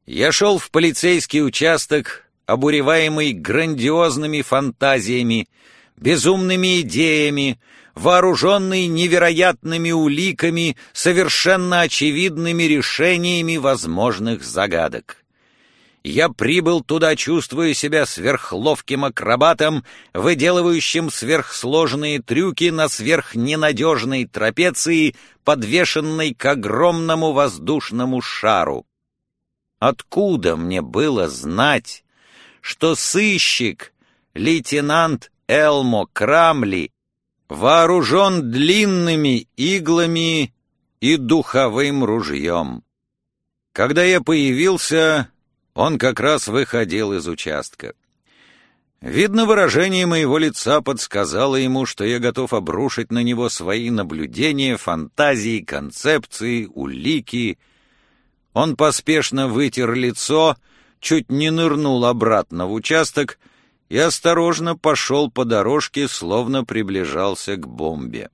Я шел в полицейский участок, обуреваемый грандиозными фантазиями, безумными идеями, вооруженный невероятными уликами, совершенно очевидными решениями возможных загадок. Я прибыл туда, чувствуя себя сверхловким акробатом, выделывающим сверхсложные трюки на сверхненадежной трапеции, подвешенной к огромному воздушному шару. Откуда мне было знать, что сыщик, лейтенант Элмо Крамли, вооружен длинными иглами и духовым ружьем? Когда я появился, он как раз выходил из участка. Видно, выражение моего лица подсказало ему, что я готов обрушить на него свои наблюдения, фантазии, концепции, улики. Он поспешно вытер лицо, чуть не нырнул обратно в участок и осторожно пошел по дорожке, словно приближался к бомбе.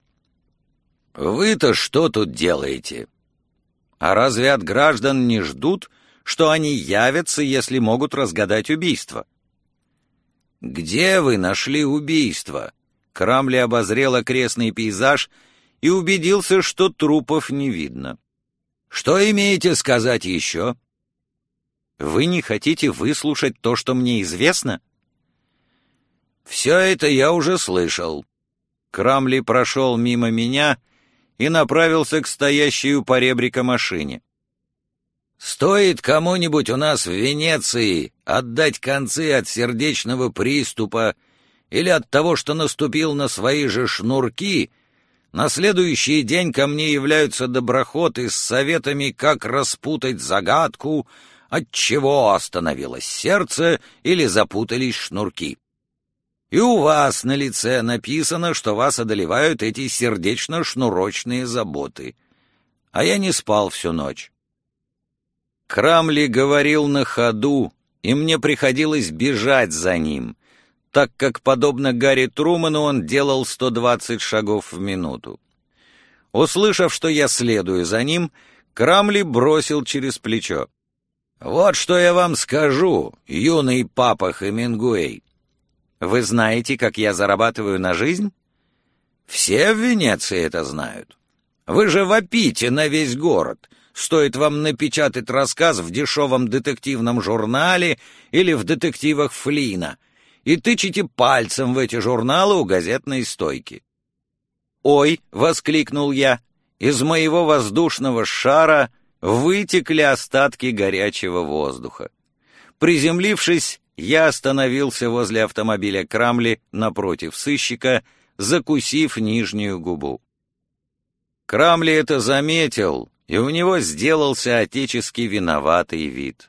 «Вы-то что тут делаете? А разве от граждан не ждут, что они явятся, если могут разгадать убийство?» «Где вы нашли убийство?» Крамли обозрел окрестный пейзаж и убедился, что трупов не видно. «Что имеете сказать еще?» «Вы не хотите выслушать то, что мне известно?» «Все это я уже слышал». Крамли прошел мимо меня и направился к стоящей у поребрика машине. «Стоит кому-нибудь у нас в Венеции отдать концы от сердечного приступа или от того, что наступил на свои же шнурки, на следующий день ко мне являются доброхоты с советами, как распутать загадку, от чего остановилось сердце или запутались шнурки. И у вас на лице написано, что вас одолевают эти сердечно-шнурочные заботы. А я не спал всю ночь». Крамли говорил на ходу, и мне приходилось бежать за ним, так как, подобно Гарри Труману, он делал 120 шагов в минуту. Услышав, что я следую за ним, Крамли бросил через плечо: «Вот что я вам скажу, юный папа Хемингуэй. Вы знаете, как я зарабатываю на жизнь? Все в Венеции это знают. Вы же вопите на весь город. Стоит вам напечатать рассказ в дешевом детективном журнале или в детективах Флина, и тычете пальцем в эти журналы у газетной стойки». «Ой!» — воскликнул я. Из моего воздушного шара вытекли остатки горячего воздуха. Приземлившись, я остановился возле автомобиля Крамли напротив сыщика, закусив нижнюю губу. Крамли это заметил, и у него сделался отечески виноватый вид.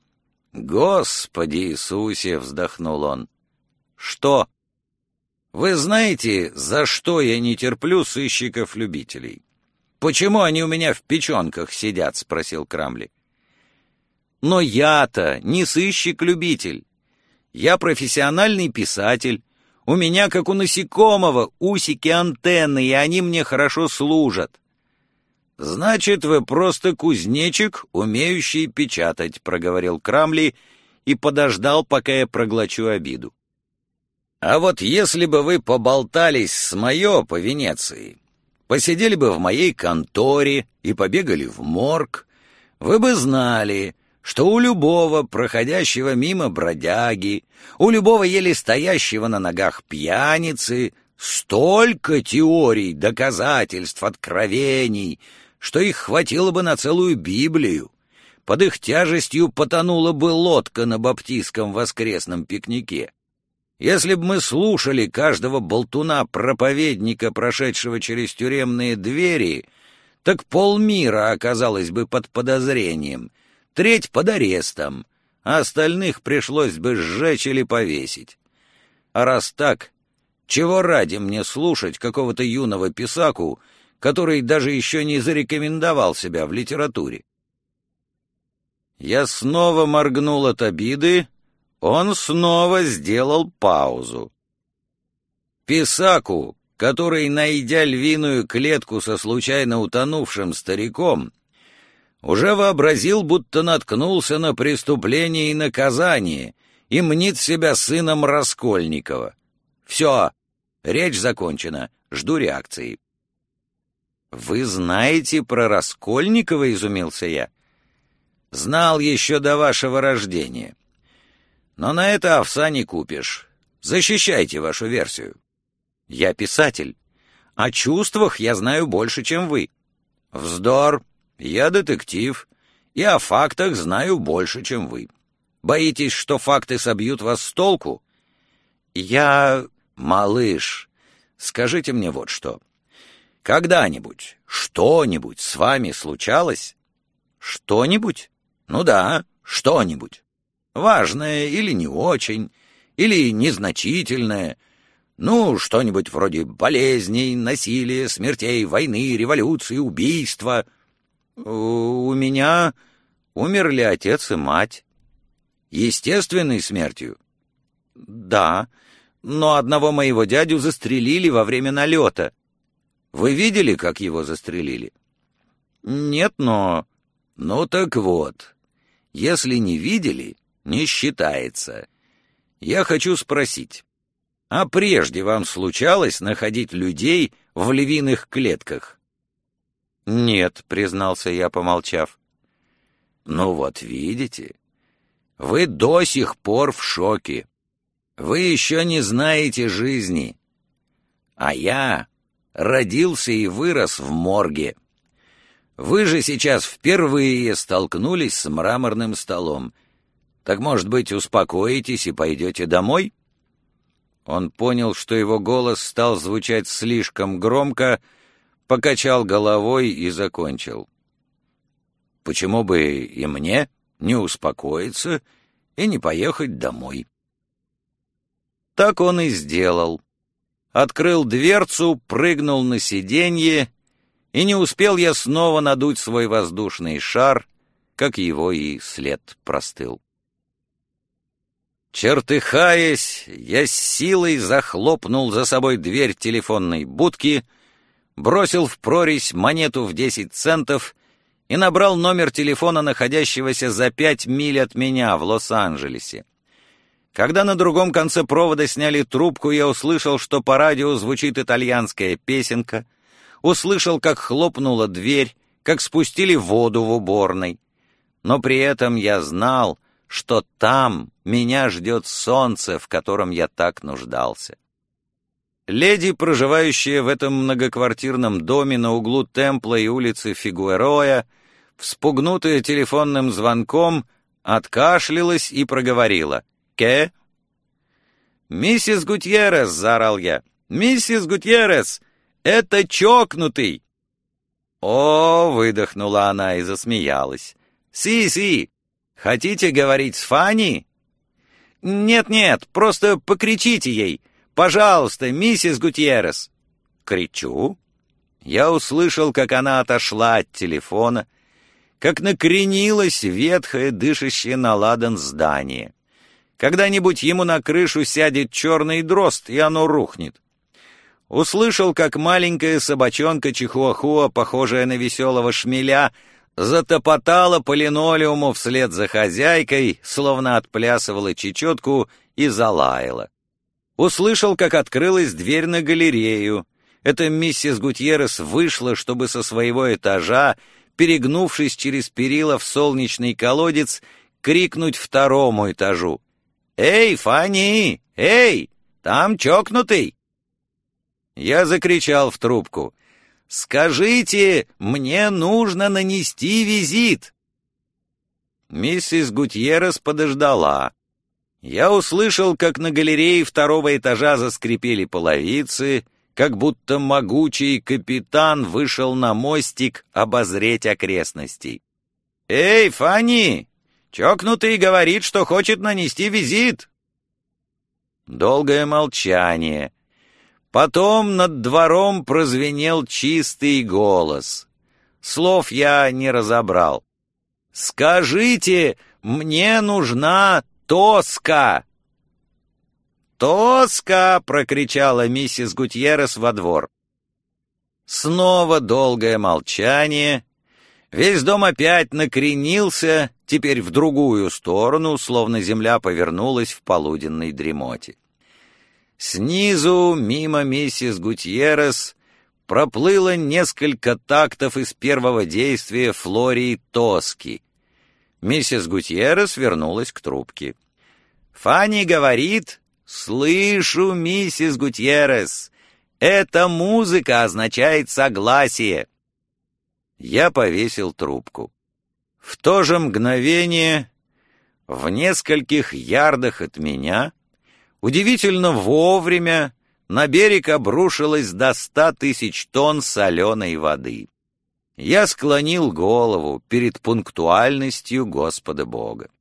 «Господи Иисусе!» — вздохнул он. «Что?» «Вы знаете, за что я не терплю сыщиков-любителей? Почему они у меня в печенках сидят?» — спросил Крамли. «Но я-то не сыщик-любитель. Я профессиональный писатель. У меня, как у насекомого, усики-антенны, и они мне хорошо служат». «Значит, вы просто кузнечик, умеющий печатать», — проговорил Крамли и подождал, пока я проглочу обиду. «А вот если бы вы поболтались с моё по Венеции, посидели бы в моей конторе и побегали в морг, вы бы знали, что у любого проходящего мимо бродяги, у любого еле стоящего на ногах пьяницы столько теорий, доказательств, откровений, что их хватило бы на целую Библию. Под их тяжестью потонула бы лодка на баптистском воскресном пикнике. Если бы мы слушали каждого болтуна-проповедника, прошедшего через тюремные двери, так полмира оказалось бы под подозрением, треть под арестом, а остальных пришлось бы сжечь или повесить. А раз так, чего ради мне слушать какого-то юного писаку, который даже еще не зарекомендовал себя в литературе? Я снова моргнул от обиды, он снова сделал паузу. Писаку, который, найдя львиную клетку со случайно утонувшим стариком, Уже вообразил, будто наткнулся на преступление и наказание, и мнит себя сыном Раскольникова. Все, речь закончена, жду реакции. «Вы знаете про Раскольникова?» — изумился я. «Знал еще до вашего рождения. Но на это овса не купишь. Защищайте вашу версию». «Я писатель. О чувствах я знаю больше, чем вы». «Вздор. Я детектив. И о фактах знаю больше, чем вы. Боитесь, что факты собьют вас с толку?» «Я... Малыш, скажите мне вот что. Когда-нибудь, что-нибудь с вами случалось?» «Что-нибудь? Ну да, что-нибудь. Важное или не очень, или незначительное. Ну, что-нибудь вроде болезней, насилия, смертей, войны, революции, убийства. У меня умерли отец и мать». «Естественной смертью?» «Да, но одного моего дядю застрелили во время налета». «Вы видели, как его застрелили?» «Нет, но...» «Ну так вот, если не видели, не считается. Я хочу спросить, а прежде вам случалось находить людей в львиных клетках?» «Нет», — признался я, помолчав. «Ну вот видите, вы до сих пор в шоке. Вы еще не знаете жизни. А я родился и вырос в морге. Вы же сейчас впервые столкнулись с мраморным столом. Так, может быть, успокоитесь и пойдете домой?» Он понял, что его голос стал звучать слишком громко, покачал головой и закончил. «Почему бы и мне не успокоиться и не поехать домой?» Так он и сделал. Открыл дверцу, прыгнул на сиденье, и не успел я снова надуть свой воздушный шар, как его и след простыл. Чертыхаясь, я с силой захлопнул за собой дверь телефонной будки, бросил в прорезь монету в 10 центов и набрал номер телефона, находящегося за 5 миль от меня в Лос-Анджелесе. Когда на другом конце провода сняли трубку, я услышал, что по радио звучит итальянская песенка, услышал, как хлопнула дверь, как спустили воду в уборной. Но при этом я знал, что там меня ждет солнце, в котором я так нуждался. Леди, проживающая в этом многоквартирном доме на углу Темпла и улицы Фигуэроя, вспугнутая телефонным звонком, откашлялась и проговорила: «Ке?» «Миссис Гутьеррес!» — заорал я. «Миссис Гутьеррес! Это чокнутый!» «О!» — выдохнула она и засмеялась. «Си-си! Хотите говорить с Фанни?» «Нет-нет, просто покричите ей! Пожалуйста, миссис Гутьеррес!» Кричу. Я услышал, как она отошла от телефона, как накренилось ветхое, дышащее на ладан здание. Когда-нибудь ему на крышу сядет черный дрозд, и оно рухнет. Услышал, как маленькая собачонка Чихуахуа, похожая на веселого шмеля, затопотала по линолеуму вслед за хозяйкой, словно отплясывала чечетку, и залаяла. Услышал, как открылась дверь на галерею. Эта миссис Гутьеррес вышла, чтобы со своего этажа, перегнувшись через перила в солнечный колодец, крикнуть второму этажу: «Эй, Фанни! Эй, там чокнутый!» Я закричал в трубку: «Скажите, мне нужно нанести визит!» Миссис Гутьеррес подождала. Я услышал, как на галерее второго этажа заскрипели половицы, как будто могучий капитан вышел на мостик обозреть окрестности. «Эй, Фанни! Чокнутый говорит, что хочет нанести визит!» Долгое молчание. Потом над двором прозвенел чистый голос. Слов я не разобрал. «Скажите, мне нужна Тоска!» «Тоска!» — прокричала миссис Гутьеррес во двор. Снова долгое молчание. Весь дом опять накренился, теперь в другую сторону, словно земля повернулась в полуденной дремоте. Снизу, мимо миссис Гутьеррес, проплыло несколько тактов из первого действия Флории Тоски. Миссис Гутьеррес вернулась к трубке. Фанни говорит: «Слышу, миссис Гутьеррес, эта музыка означает согласие». Я повесил трубку. В то же мгновение, в нескольких ярдах от меня, удивительно вовремя, на берег обрушилось до 100 000 тонн соленой воды. Я склонил голову перед пунктуальностью Господа Бога.